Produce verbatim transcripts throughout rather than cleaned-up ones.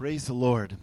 Praise the Lord.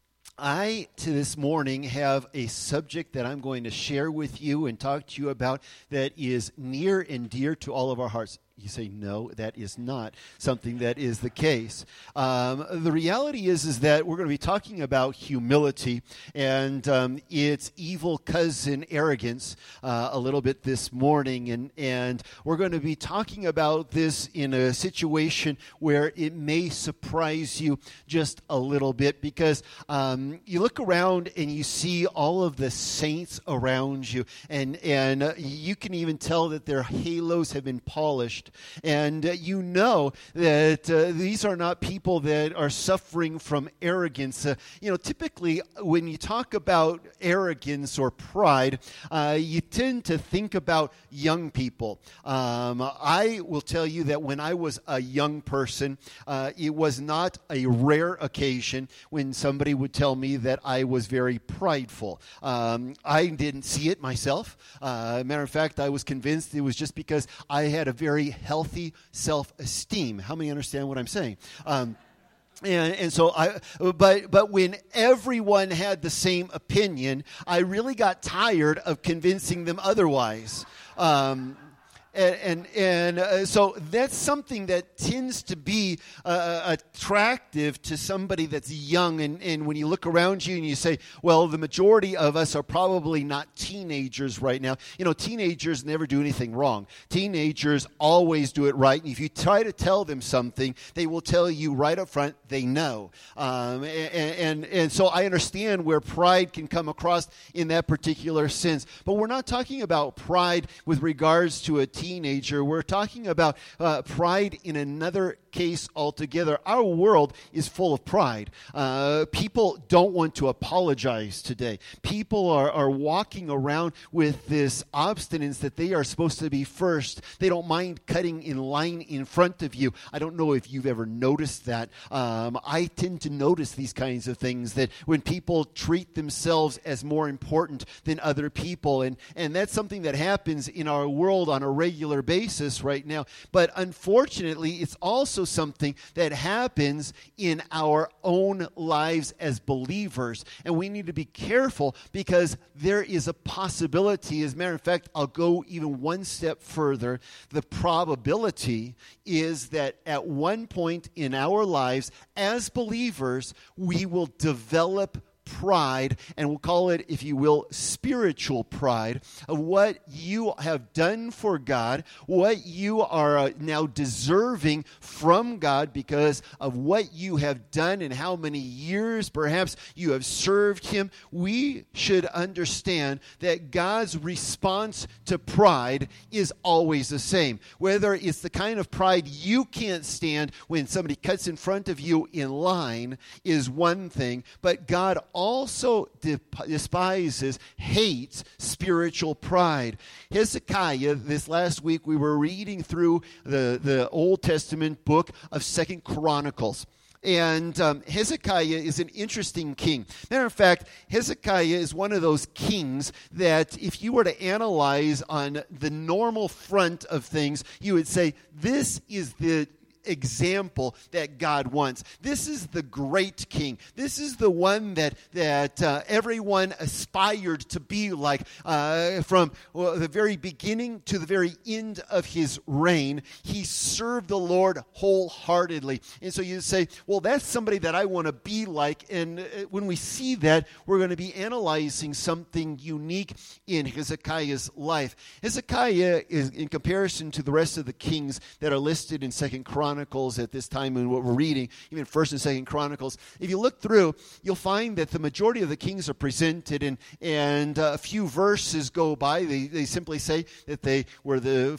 I, to this morning, have a subject that I'm going to share with you and talk to you about that is near and dear to all of our hearts. You say, no, that is not something that is the case. Um, the reality is, is that we're going to be talking about humility and um, its evil cousin, arrogance, uh, a little bit this morning. And, and we're going to be talking about this in a situation where it may surprise you just a little bit, because um, you look around and you see all of the saints around you, and, and uh, you can even tell that their halos have been polished. And uh, you know that uh, these are not people that are suffering from arrogance. Uh, you know, typically when you talk about arrogance or pride, uh, you tend to think about young people. Um, I will tell you that when I was a young person, uh, it was not a rare occasion when somebody would tell me that I was very prideful. Um, I didn't see it myself. Uh, matter of fact, I was convinced it was just because I had a very healthy self-esteem. How many understand what I'm saying? Um, and, and so I, but but when everyone had the same opinion, I really got tired of convincing them otherwise. Um, And and, and uh, so that's something that tends to be uh, attractive to somebody that's young. And, and when you look around you and you say, well, the majority of us are probably not teenagers right now. You know, teenagers never do anything wrong. Teenagers always do it right. And if you try to tell them something, they will tell you right up front they know. Um, and, and, and so I understand where pride can come across in that particular sense. But we're not talking about pride with regards to a teenager. We're talking about uh, pride in another case altogether. Our world is full of pride. Uh, people don't want to apologize today. People are, are walking around with this obstinance that they are supposed to be first. They don't mind cutting in line in front of you. I don't know if you've ever noticed that. Um, I tend to notice these kinds of things, that when people treat themselves as more important than other people, and, and that's something that happens in our world on a regular basis right now. But unfortunately, it's also something that happens in our own lives as believers. And we need to be careful, because there is a possibility. As a matter of fact, I'll go even one step further. The probability is that at one point in our lives as believers, we will develop pride, and we'll call it, if you will, spiritual pride, of what you have done for God, what you are uh, now deserving from God because of what you have done and how many years perhaps you have served Him. We should understand that God's response to pride is always the same. Whether it's the kind of pride you can't stand when somebody cuts in front of you in line is one thing, but God also despises, hates spiritual pride. Hezekiah, this last week we were reading through the, the Old Testament book of Second Chronicles. And um, Hezekiah is an interesting king. Matter of fact, Hezekiah is one of those kings that if you were to analyze on the normal front of things, you would say, this is the example that God wants. This is the great king. This is the one that that uh, everyone aspired to be like uh, from well, the very beginning to the very end of his reign. He served the Lord wholeheartedly. And so you say, well, that's somebody that I want to be like. And uh, when we see that, we're going to be analyzing something unique in Hezekiah's life. Hezekiah is, in comparison to the rest of the kings that are listed in Second Chronicles, Chronicles at this time in what we're reading, even First and Second Chronicles. If you look through, you'll find that the majority of the kings are presented, and and uh, a few verses go by. They they simply say that they were the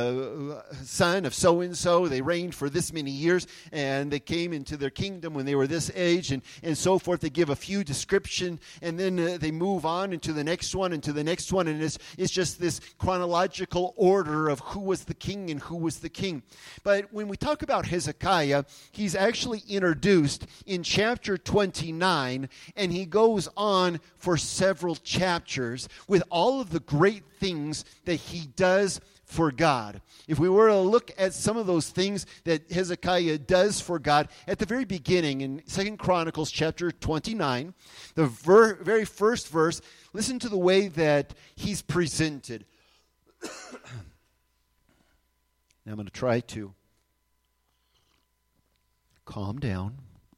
the son of so and so. They reigned for this many years, and they came into their kingdom when they were this age, and and so forth. They give a few description, and then uh, they move on into the next one, into the next one, and it's it's just this chronological order of who was the king and who was the king. But when we talk about Hezekiah, he's actually introduced in chapter twenty-nine, and he goes on for several chapters with all of the great things that he does for God. If we were to look at some of those things that Hezekiah does for God, at the very beginning in Second Chronicles chapter twenty-nine, the ver- very first verse, listen to the way that he's presented. Now I'm going to try to calm down.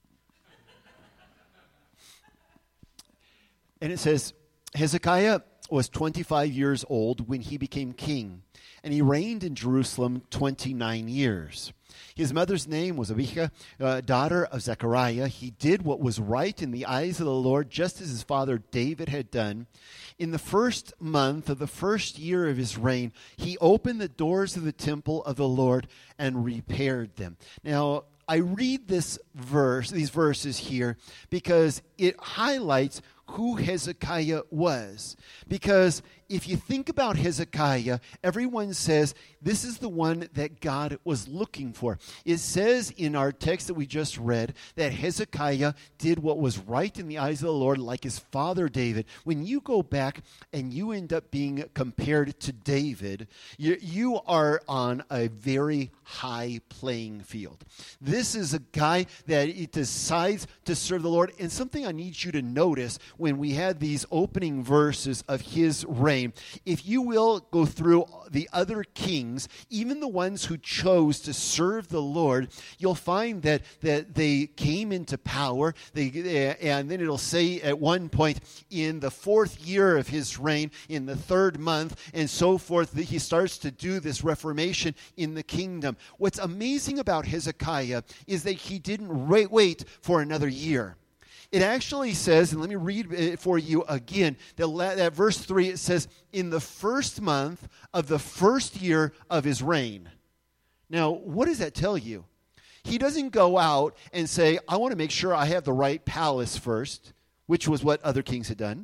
And it says, Hezekiah was twenty-five years old when he became king, and he reigned in Jerusalem twenty-nine years. His mother's name was Abijah, uh, daughter of Zechariah. He did what was right in the eyes of the Lord, just as his father David had done. In the first month of the first year of his reign, he opened the doors of the temple of the Lord and repaired them. Now, I read this verse, these verses here, because it highlights who Hezekiah was. Because if you think about Hezekiah, everyone says this is the one that God was looking for. It says in our text that we just read that Hezekiah did what was right in the eyes of the Lord, like his father David. When you go back and you end up being compared to David, you, you are on a very high playing field. This is a guy that he decides to serve the Lord. And something I need you to notice when we had these opening verses of his reign, if you will go through the other kings, even the ones who chose to serve the Lord, you'll find that, that they came into power. They, and then it'll say at one point in the fourth year of his reign, in the third month, and so forth, he starts to do this reformation in the kingdom. What's amazing about Hezekiah is that he didn't wait, wait for another year. It actually says, and let me read it for you again, that, that verse three, it says, in the first month of the first year of his reign. Now, what does that tell you? He doesn't go out and say, I want to make sure I have the right palace first, which was what other kings had done.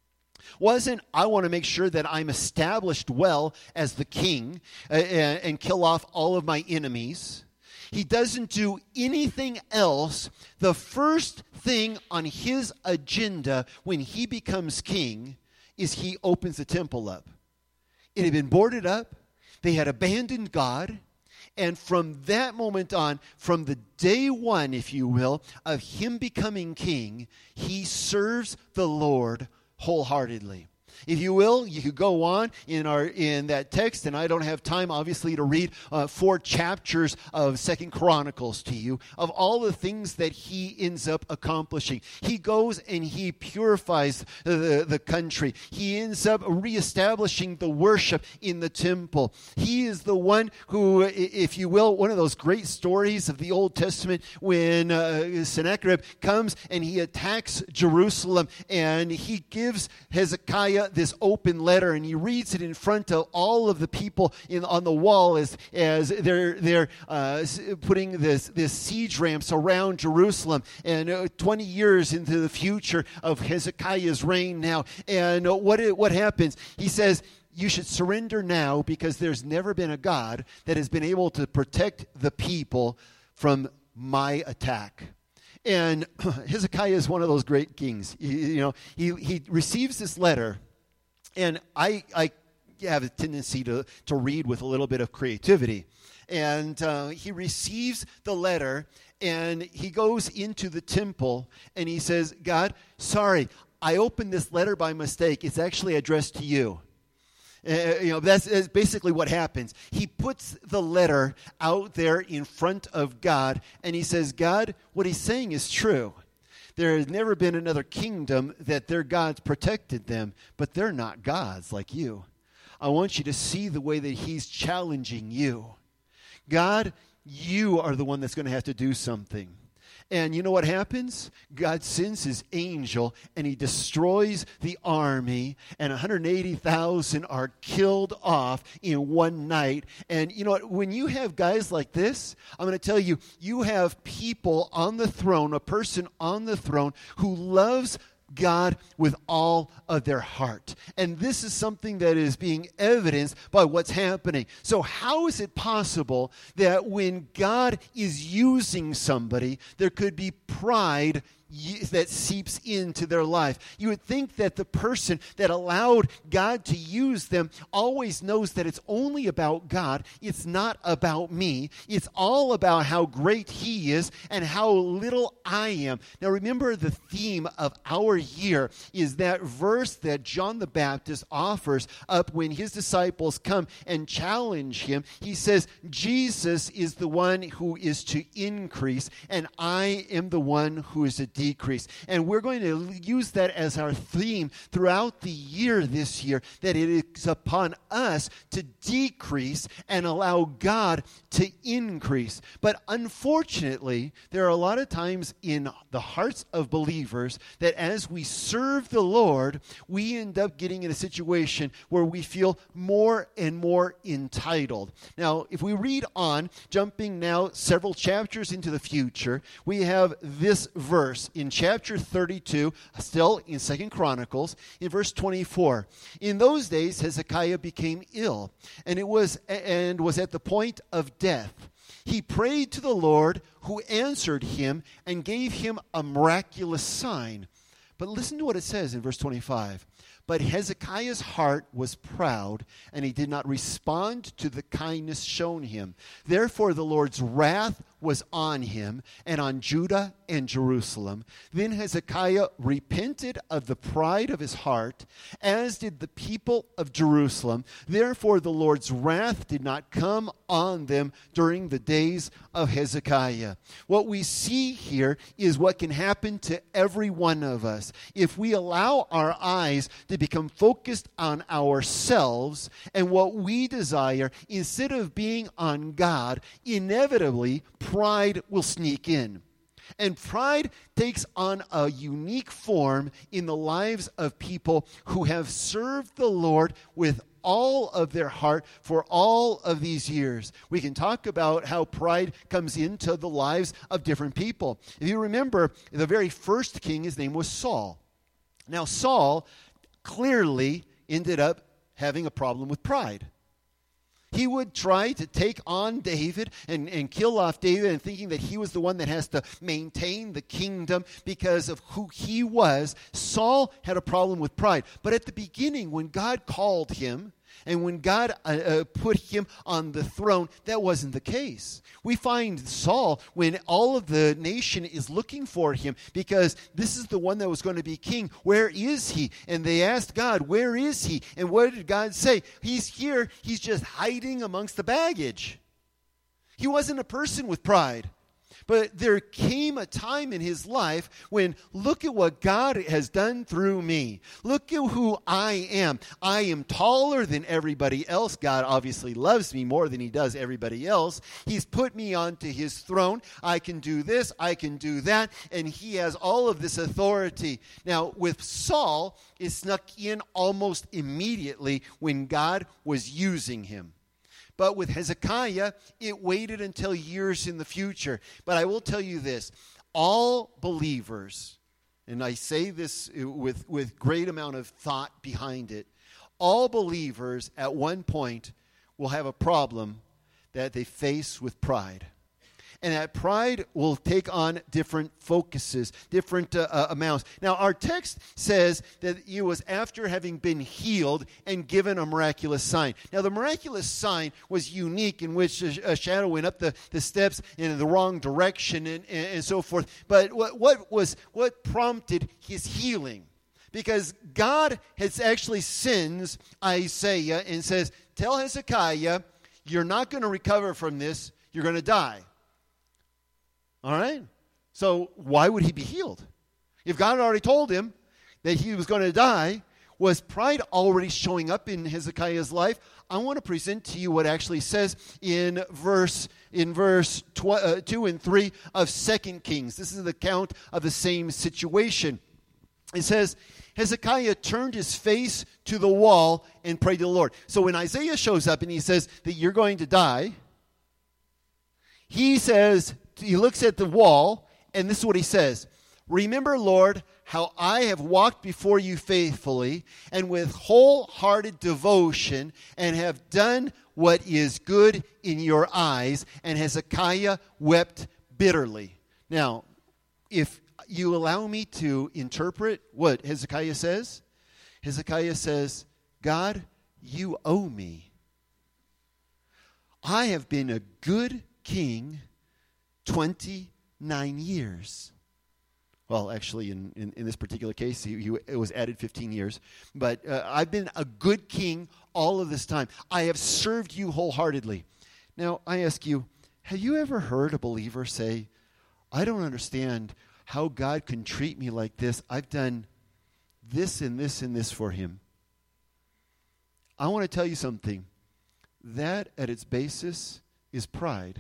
Wasn't, I want to make sure that I'm established well as the king uh, and, and kill off all of my enemies. He doesn't do anything else. The first thing on his agenda when he becomes king is he opens the temple up. It had been boarded up. They had abandoned God. And from that moment on, from the day one, if you will, of him becoming king, he serves the Lord wholeheartedly. If you will, you could go on in our in that text, and I don't have time, obviously, to read uh, four chapters of Second Chronicles to you, of all the things that he ends up accomplishing. He goes and he purifies the, the country. He ends up reestablishing the worship in the temple. He is the one who, if you will, one of those great stories of the Old Testament when uh, Sennacherib comes and he attacks Jerusalem, and he gives Hezekiah this open letter, and he reads it in front of all of the people in, on the wall as as they're they're uh, putting this this siege ramps around Jerusalem, and uh, twenty years into the future of Hezekiah's reign now. And uh, what it, what happens? He says, you should surrender now, because there's never been a God that has been able to protect the people from my attack. And Hezekiah is one of those great kings. He, you know, he he receives this letter. And I, I have a tendency to, to read with a little bit of creativity. And uh, he receives the letter, and he goes into the temple, and he says, God, sorry, I opened this letter by mistake. It's actually addressed to you. Uh, you know, that's, that's basically what happens. He puts the letter out there in front of God, and he says, God, what he's saying is true. There has never been another kingdom that their gods protected them, but they're not gods like you. I want you to see the way that he's challenging you. God, you are the one that's going to have to do something. And you know what happens? God sends his angel, and he destroys the army, and one hundred eighty thousand are killed off in one night. And you know what? When you have guys like this, I'm going to tell you, you have people on the throne, a person on the throne who loves God with all of their heart. And this is something that is being evidenced by what's happening. So how is it possible that when God is using somebody, there could be pride that seeps into their life. You would think that the person that allowed God to use them always knows that it's only about God. It's not about me. It's all about how great He is and how little I am. Now remember, the theme of our year is that verse that John the Baptist offers up when his disciples come and challenge him. He says, Jesus is the one who is to increase, and I am the one who is to decrease. And we're going to use that as our theme throughout the year this year, that it is upon us to decrease and allow God to increase. But unfortunately, there are a lot of times in the hearts of believers that as we serve the Lord, we end up getting in a situation where we feel more and more entitled. Now, if we read on, jumping now several chapters into the future, we have this verse in chapter thirty-two, still in Second Chronicles, in verse twenty-four. In those days, Hezekiah became ill, and it was and was at the point of death. He prayed to the Lord, who answered him and gave him a miraculous sign. But listen to what it says in verse twenty-five. But Hezekiah's heart was proud, and he did not respond to the kindness shown him. Therefore the Lord's wrath was on him and on Judah and Jerusalem. Then Hezekiah repented of the pride of his heart, as did the people of Jerusalem. Therefore the Lord's wrath did not come on them during the days of Hezekiah. What we see here is what can happen to every one of us if we allow our eyes to become focused on ourselves and what we desire instead of being on God. Inevitably, pride will sneak in. And pride takes on a unique form in the lives of people who have served the Lord with all of their heart for all of these years. We can talk about how pride comes into the lives of different people. If you remember, the very first king, his name was Saul. Now, Saul clearly ended up having a problem with pride. He would try to take on David and, and kill off David, and thinking that he was the one that has to maintain the kingdom because of who he was. Saul had a problem with pride. But at the beginning, when God called him, and when God uh, uh, put him on the throne, that wasn't the case. We find Saul, when all of the nation is looking for him, because this is the one that was going to be king. Where is he? And they asked God, where is he? And what did God say? He's here. He's just hiding amongst the baggage. He wasn't a person with pride. But there came a time in his life when, look at what God has done through me. Look at who I am. I am taller than everybody else. God obviously loves me more than he does everybody else. He's put me onto his throne. I can do this, I can do that, and he has all of this authority. Now, with Saul, it snuck in almost immediately when God was using him. But with Hezekiah, it waited until years in the future. But I will tell you this, all believers, and I say this with, with great amount of thought behind it, all believers at one point will have a problem that they face with pride. And that pride will take on different focuses, different uh, uh, amounts. Now, our text says that it was after having been healed and given a miraculous sign. Now, the miraculous sign was unique, in which a, a shadow went up the, the steps in the wrong direction and, and, and so forth. But what, what was what prompted his healing? Because God has actually sends Isaiah and says, tell Hezekiah, you're not going to recover from this. You're going to die. All right? So why would he be healed? If God had already told him that he was going to die, was pride already showing up in Hezekiah's life? I want to present to you what actually says in verse in verse tw- uh, two and three of Second Kings. This is the account of the same situation. It says, Hezekiah turned his face to the wall and prayed to the Lord. So when Isaiah shows up and he says that you're going to die, he says, he looks at the wall, and this is what he says. Remember, Lord, how I have walked before you faithfully and with wholehearted devotion and have done what is good in your eyes. And Hezekiah wept bitterly. Now, if you allow me to interpret what Hezekiah says? Hezekiah says, God, you owe me. I have been a good king twenty-nine years. Well, actually, in, in, in this particular case, he, he, it was added fifteen years. But uh, I've been a good king all of this time. I have served you wholeheartedly. Now, I ask you, have you ever heard a believer say, I don't understand how God can treat me like this. I've done this and this and this for him. I want to tell you something. That, at its basis, is pride.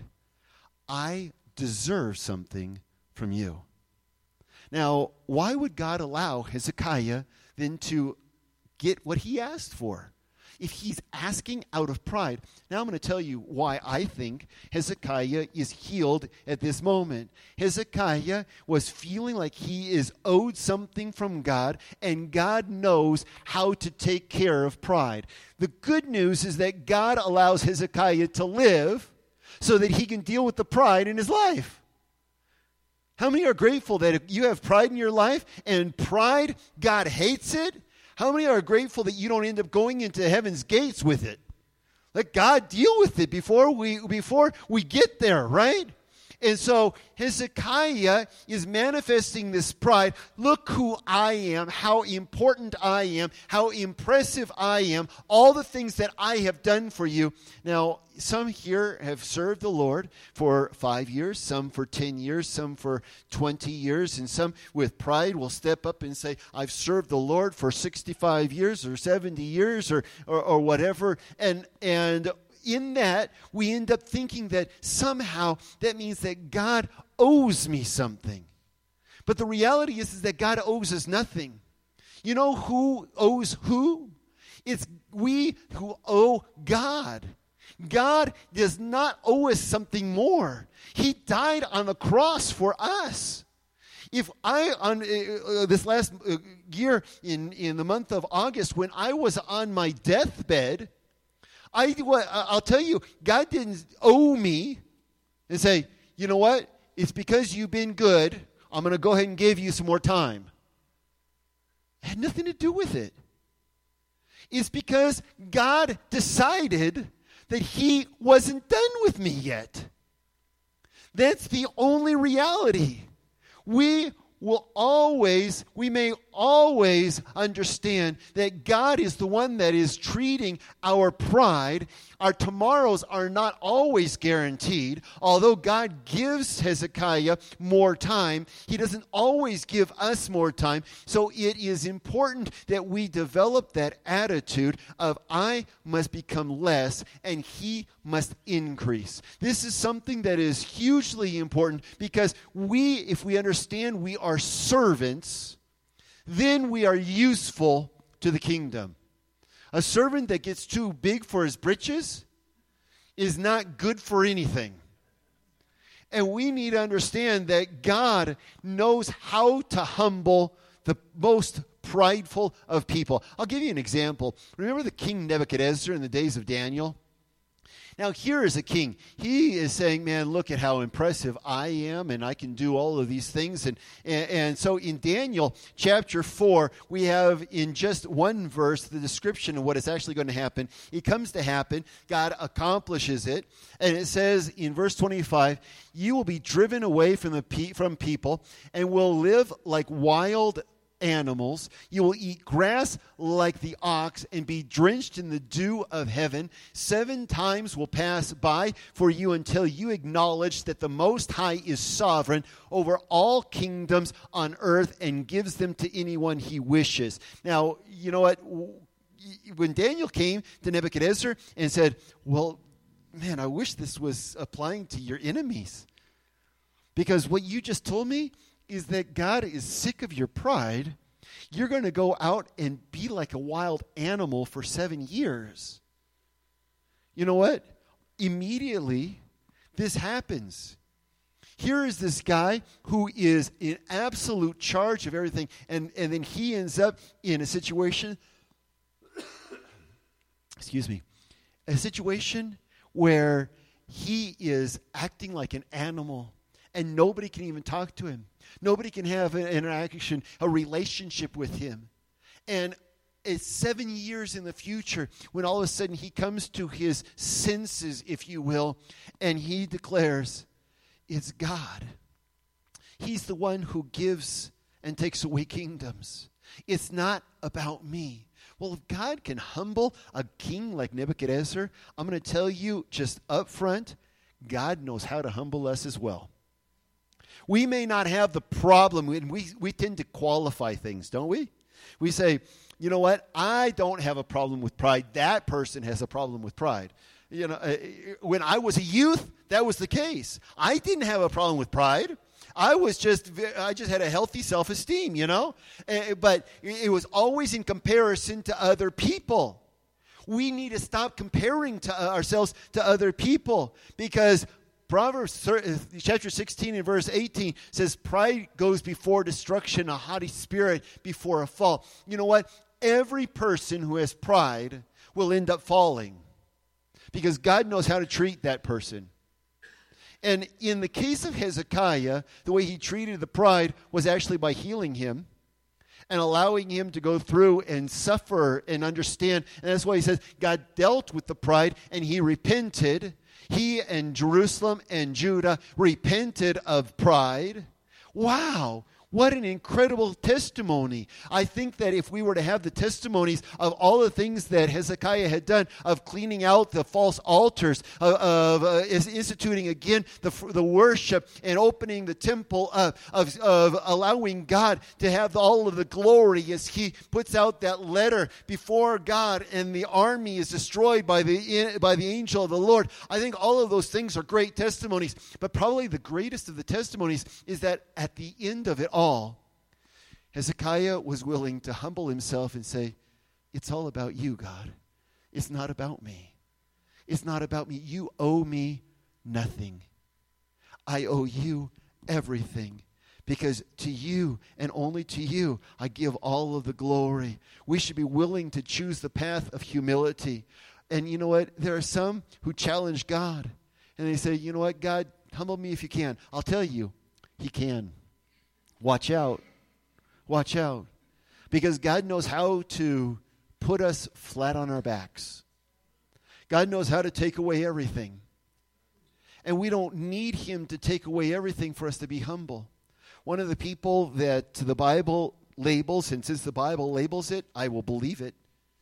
I deserve something from you. Now, why would God allow Hezekiah then to get what he asked for? If he's asking out of pride. Now I'm going to tell you why I think Hezekiah is healed at this moment. Hezekiah was feeling like he is owed something from God, and God knows how to take care of pride. The good news is that God allows Hezekiah to live so that he can deal with the pride in his life. How many are grateful that if you have pride in your life, and pride, God hates it? How many are grateful that you don't end up going into heaven's gates with it? Let God deal with it before we before we get there, right? And so Hezekiah is manifesting this pride. Look who I am, how important I am, how impressive I am, all the things that I have done for you. Now, some here have served the Lord for five years, some for ten years, some for twenty years, and some with pride will step up and say, I've served the Lord for sixty-five years or seventy years or or, or whatever. And and in that, we end up thinking that somehow that means that God owes me something. But the reality is, is that God owes us nothing. You know who owes who? It's we who owe God. God does not owe us something more. He died on the cross for us. If I, on uh, this last uh, year in, in the month of August, when I was on my deathbed, I, I'll tell you, God didn't owe me and say, you know what? It's because you've been good. I'm going to go ahead and give you some more time. It had nothing to do with it. It's because God decided that he wasn't done with me yet. That's the only reality. We will always, we may always understand that God is the one that is treating our pride. Our tomorrows are not always guaranteed. Although God gives Hezekiah more time, he doesn't always give us more time. So it is important that we develop that attitude of I must become less and he must increase. This is something that is hugely important because we, if we understand we are servants, then we are useful to the kingdom. A servant that gets too big for his britches is not good for anything. And we need to understand that God knows how to humble the most prideful of people. I'll give you an example. Remember the king Nebuchadnezzar in the days of Daniel? Now, here is a king. He is saying, man, look at how impressive I am, and I can do all of these things. And, and, and so in Daniel chapter four, we have in just one verse the description of what is actually going to happen. It comes to happen. God accomplishes it. And it says in verse twenty-five, you will be driven away from, the pe- from people and will live like wild animals. You will eat grass like the ox and be drenched in the dew of heaven. Seven times will pass by for you until you acknowledge that the Most High is sovereign over all kingdoms on earth and gives them to anyone he wishes. Now, you know what? When Daniel came to Nebuchadnezzar and said, well, man, I wish this was applying to your enemies. Because what you just told me is that God is sick of your pride. You're going to go out and be like a wild animal for seven years. You know what? Immediately, this happens. Here is this guy who is in absolute charge of everything, and, and then he ends up in a situation, excuse me, a situation where he is acting like an animal, and nobody can even talk to him. Nobody can have an interaction, a relationship with him. And it's seven years in the future when all of a sudden he comes to his senses, if you will, and he declares, it's God. He's the one who gives and takes away kingdoms. It's not about me. Well, if God can humble a king like Nebuchadnezzar, I'm going to tell you just up front, God knows how to humble us as well. We may not have the problem, and we, we tend to qualify things, don't we? We say, you know what, I don't have a problem with pride. That person has a problem with pride. You know, uh, when I was a youth, that was the case. I didn't have a problem with pride. I was just, I just had a healthy self-esteem, you know. Uh, but it was always in comparison to other people. We need to stop comparing to uh, ourselves to other people, because Proverbs chapter sixteen and verse eighteen says, pride goes before destruction, a haughty spirit before a fall. You know what? Every person who has pride will end up falling, because God knows how to treat that person. And in the case of Hezekiah, the way he treated the pride was actually by healing him and allowing him to go through and suffer and understand. And that's why he says God dealt with the pride and he repented. He and Jerusalem and Judah repented of pride. Wow. What an incredible testimony. I think that if we were to have the testimonies of all the things that Hezekiah had done, of cleaning out the false altars, of, of uh, instituting again the, the worship and opening the temple up, of, of allowing God to have all of the glory as he puts out that letter before God and the army is destroyed by the, by the angel of the Lord. I think all of those things are great testimonies. But probably the greatest of the testimonies is that at the end of it all, All, Hezekiah was willing to humble himself and say, it's all about you, God. It's not about me. It's not about me. You owe me nothing. I owe you everything, because to you and only to you I give all of the glory. We should be willing to choose the path of humility. And you know what? There are some who challenge God, and they say, you know what, God, humble me if you can. I'll tell you, he can. Watch out. Watch out. Because God knows how to put us flat on our backs. God knows how to take away everything. And we don't need him to take away everything for us to be humble. One of the people that the Bible labels, and since the Bible labels it, I will believe it,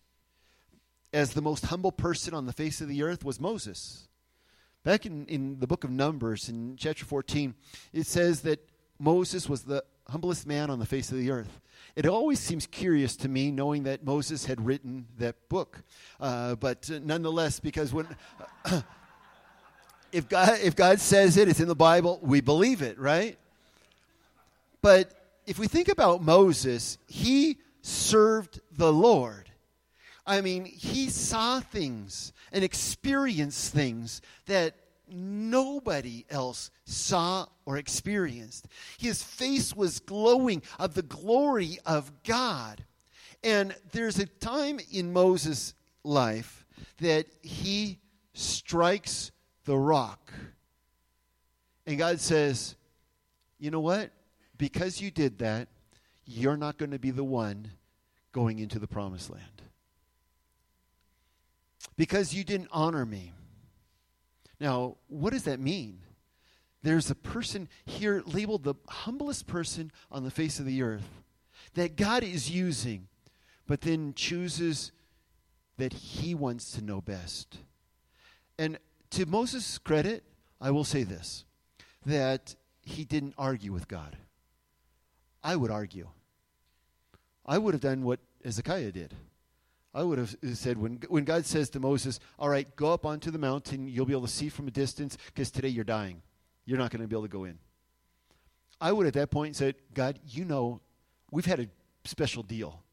as the most humble person on the face of the earth was Moses. Back in, in the book of Numbers, in chapter fourteen, it says that Moses was the humblest man on the face of the earth. It always seems curious to me, knowing that Moses had written that book. Uh, but uh, nonetheless, because when uh, if God if God says it, it's in the Bible, we believe it, right? But if we think about Moses, he served the Lord. I mean, he saw things and experienced things that nobody else saw or experienced. His face was glowing of the glory of God. And there's a time in Moses' life that he strikes the rock. And God says, you know what? Because you did that, you're not going to be the one going into the promised land. Because you didn't honor me. Now, what does that mean? There's a person here labeled the humblest person on the face of the earth that God is using, but then chooses that he wants to know best. And to Moses' credit, I will say this, that he didn't argue with God. I would argue. I would have done what Hezekiah did. I would have said, when when God says to Moses, all right, go up onto the mountain, you'll be able to see from a distance, because today you're dying. You're not going to be able to go in. I would at that point said, God, you know, we've had a special deal.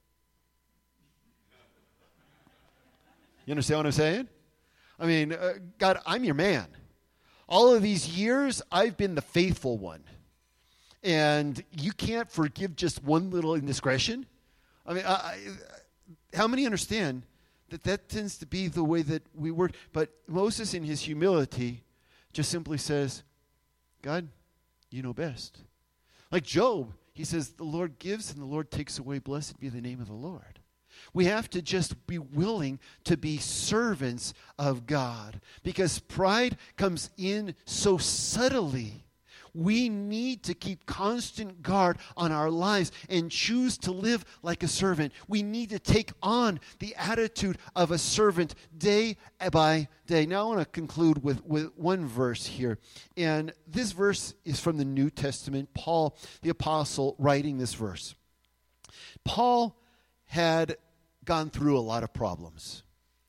You understand what I'm saying? I mean, uh, God, I'm your man. All of these years, I've been the faithful one. And you can't forgive just one little indiscretion? I mean, I... I How many understand that that tends to be the way that we work? But Moses, in his humility, just simply says, God, you know best. Like Job, he says, the Lord gives and the Lord takes away. Blessed be the name of the Lord. We have to just be willing to be servants of God, because pride comes in so subtly. We need to keep constant guard on our lives and choose to live like a servant. We need to take on the attitude of a servant day by day. Now I want to conclude with, with one verse here. And this verse is from the New Testament. Paul, the apostle, writing this verse. Paul had gone through a lot of problems.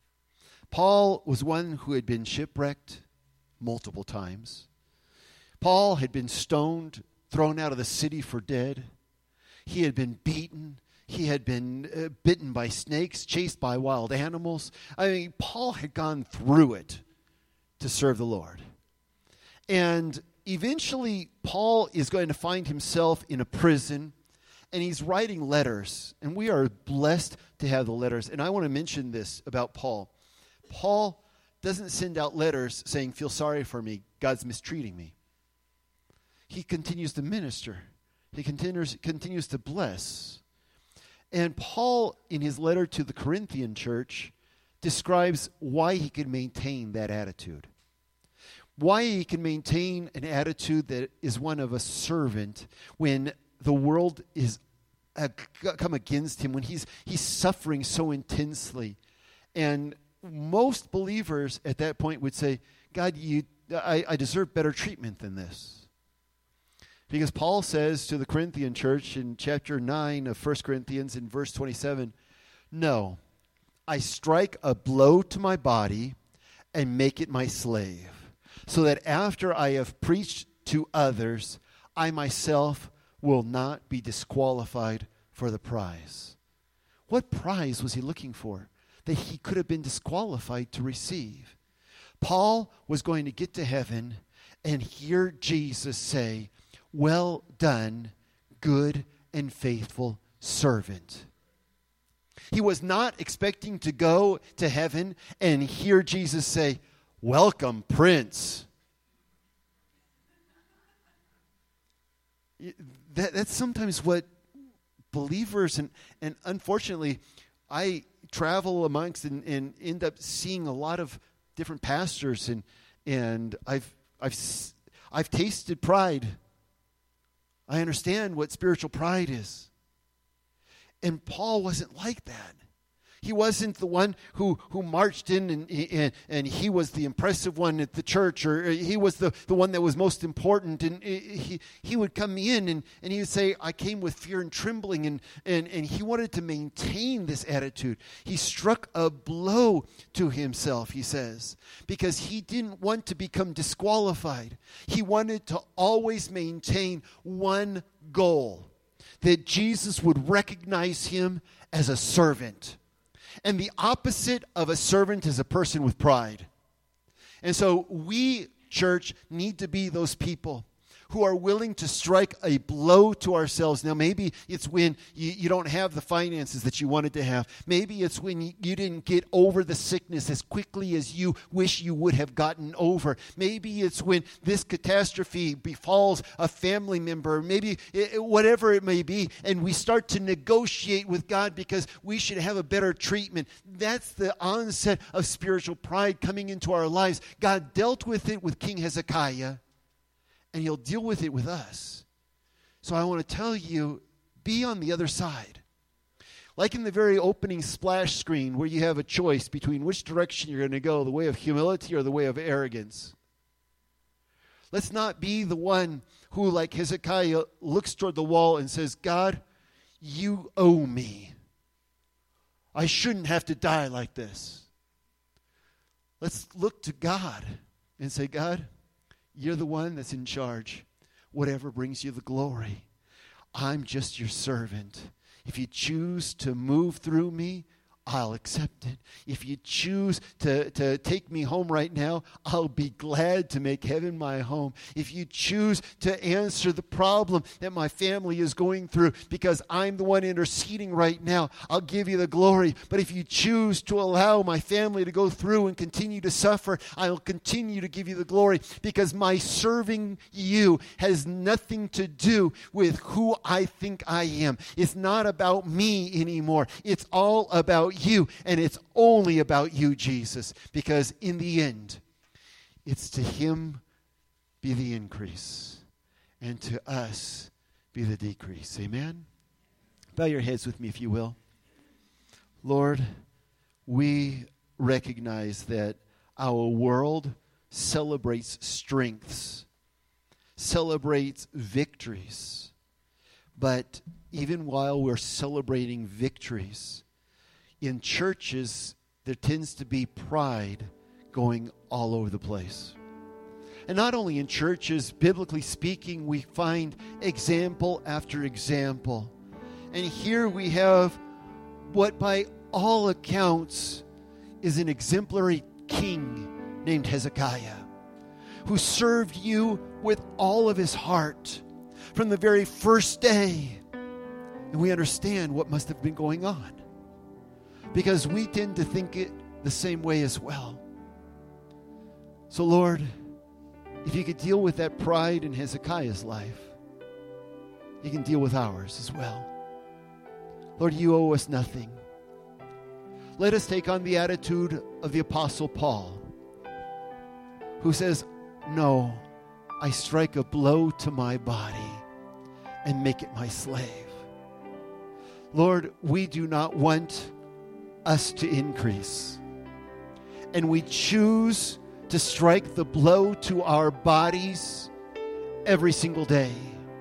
Paul was one who had been shipwrecked multiple times. Paul had been stoned, thrown out of the city for dead. He had been beaten. He had been uh, bitten by snakes, chased by wild animals. I mean, Paul had gone through it to serve the Lord. And eventually, Paul is going to find himself in a prison, and he's writing letters. And we are blessed to have the letters. And I want to mention this about Paul. Paul doesn't send out letters saying, feel sorry for me, God's mistreating me. He continues to minister. He continues, continues to bless. And Paul, in his letter to the Corinthian church, describes why he can maintain that attitude. Why he can maintain an attitude that is one of a servant when the world is uh, come against him, when he's, he's suffering so intensely. And most believers at that point would say, God, you, I, I deserve better treatment than this. Because Paul says to the Corinthian church in chapter nine of First Corinthians in verse twenty-seven, no, I strike a blow to my body and make it my slave, so that after I have preached to others, I myself will not be disqualified for the prize. What prize was he looking for that he could have been disqualified to receive? Paul was going to get to heaven and hear Jesus say, well done, good and faithful servant. He was not expecting to go to heaven and hear Jesus say, welcome, Prince. That, that's sometimes what believers, and, and unfortunately, I travel amongst and, and end up seeing a lot of different pastors, and and I've I've I've tasted pride. I understand what spiritual pride is. And Paul wasn't like that. He wasn't the one who, who marched in and, and, and he was the impressive one at the church, or he was the, the one that was most important. And he, he would come in and, and he would say, I came with fear and trembling. And, and, and he wanted to maintain this attitude. He struck a blow to himself, he says, because he didn't want to become disqualified. He wanted to always maintain one goal, that Jesus would recognize him as a servant. And the opposite of a servant is a person with pride. And so we, church, need to be those people who are willing to strike a blow to ourselves. Now, maybe it's when you, you don't have the finances that you wanted to have. Maybe it's when you, you didn't get over the sickness as quickly as you wish you would have gotten over. Maybe it's when this catastrophe befalls a family member. Maybe it, whatever it may be. And we start to negotiate with God because we should have a better treatment. That's the onset of spiritual pride coming into our lives. God dealt with it with King Hezekiah, and he'll deal with it with us. So I want to tell you, be on the other side. Like in the very opening splash screen where you have a choice between which direction you're going to go, the way of humility or the way of arrogance. Let's not be the one who, like Hezekiah, looks toward the wall and says, God, you owe me. I shouldn't have to die like this. Let's look to God and say, God, you're the one that's in charge. Whatever brings you the glory. I'm just your servant. If you choose to move through me, I'll accept it. If you choose to, to take me home right now, I'll be glad to make heaven my home. If you choose to answer the problem that my family is going through because I'm the one interceding right now, I'll give you the glory. But if you choose to allow my family to go through and continue to suffer, I'll continue to give you the glory, because my serving you has nothing to do with who I think I am. It's not about me anymore. It's all about you, and it's only about you, Jesus, because in the end, it's to him be the increase, and to us be the decrease. Amen? Bow your heads with me, if you will. Lord, we recognize that our world celebrates strengths, celebrates victories, but even while we're celebrating victories, in churches, there tends to be pride going all over the place. And not only in churches, biblically speaking, we find example after example. And here we have what by all accounts is an exemplary king named Hezekiah, who served you with all of his heart from the very first day. And we understand what must have been going on, because we tend to think it the same way as well. So, Lord, if you could deal with that pride in Hezekiah's life, you can deal with ours as well. Lord, you owe us nothing. Let us take on the attitude of the Apostle Paul, who says, no, I strike a blow to my body and make it my slave. Lord, we do not want us to increase, and we choose to strike the blow to our bodies every single day,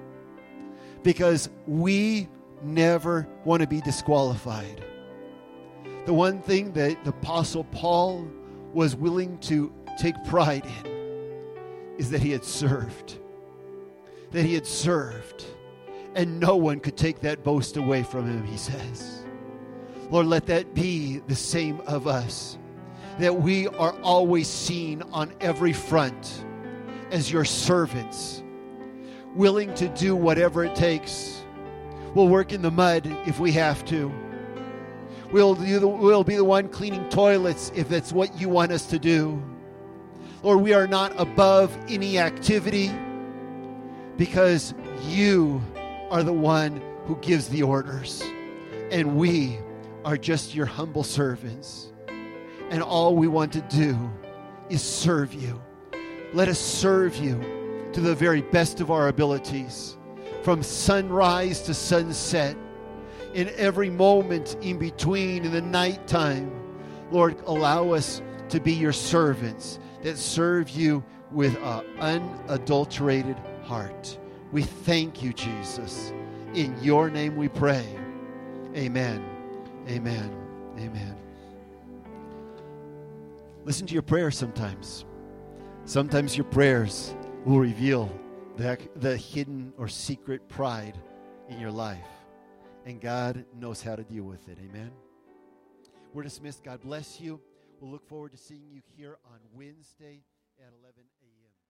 because we never want to be disqualified. The one thing that the Apostle Paul was willing to take pride in is that he had served, that he had served, and no one could take that boast away from him, he says. Lord, let that be the same of us, that we are always seen on every front as your servants, willing to do whatever it takes. We'll work in the mud if we have to. We'll, do the, we'll be the one cleaning toilets if that's what you want us to do. Lord, we are not above any activity, because you are the one who gives the orders, and we are just your humble servants, and all we want to do is serve you. Let us serve you to the very best of our abilities, from sunrise to sunset, in every moment in between, in the nighttime. Lord, allow us to be your servants that serve you with an unadulterated heart. We thank you, Jesus. In your name we pray. Amen. Amen. Amen. Listen to your prayers sometimes. Sometimes your prayers will reveal the, the hidden or secret pride in your life. And God knows how to deal with it. Amen. We're dismissed. God bless you. We'll look forward to seeing you here on Wednesday at eleven a.m.